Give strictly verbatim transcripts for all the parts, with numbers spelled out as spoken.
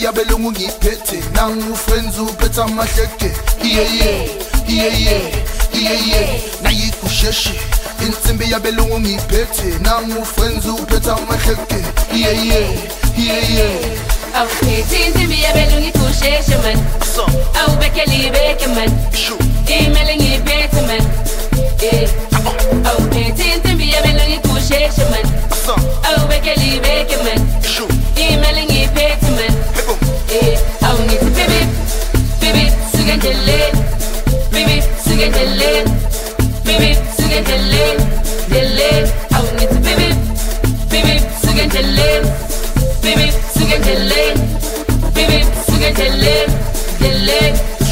yabelungu ngiphethe nangu friends uphethe amahleke yeah yeah yeah yeah yeah yeah nayikusheshe insimbi yabelungu ngiphethe nangu friends uphethe amahleke yeah yeah yeah yeah awuphethe insimbi yabelungu ikusheshe man awubekele ibeke man imele ngiphethe man yeah awuphethe insimbi yabelungu ikusheshe man awubekele ibeke man imele ngiphethe man yeah awungithi baby baby sugendele baby sugendele baby sugendele dele awungithi baby baby sugendele baby sugendele baby sugendele dele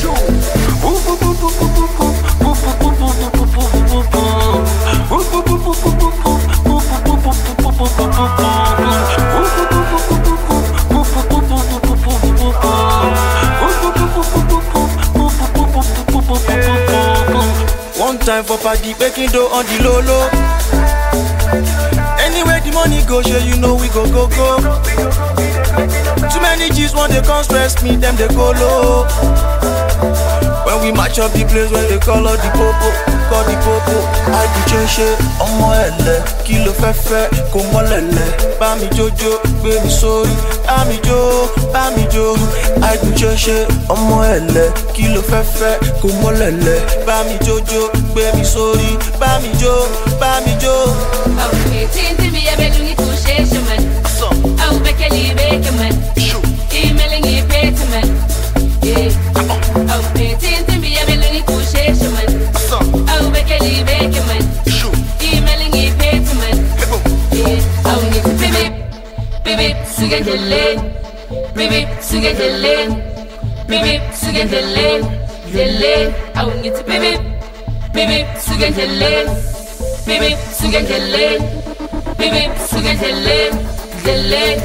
One time for party, baking dough on the low low. Anywhere the money go, sure you know we go go go. Too many G's want they come stress me, them they go low. When we match up the place, when they call out the popo, call the popo. I do change it, on my ele, kilo fefe, come on lele. Bami jojo, baby sorry, Bami jo, Bami jo. I do change it, on my ele, kilo fefe, come on lele. Bami jojo, baby sorry, Bami jo, Bami jo. Okay, tinti mi abelungi kusheshe man. Au bekeli beke man. Emailing you pete man. Yeah. Okay, tinti mi abelungi kusheshe man. Au bekeli beke man. Emailing you pete man. Yeah. Au ni baby, baby, sugendele, baby, sugendele, baby, sugendele, dele. Au ni baby, baby, sugendele, baby, sugendele, baby, sugendele, dele.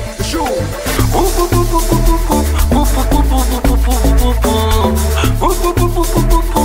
Ooh,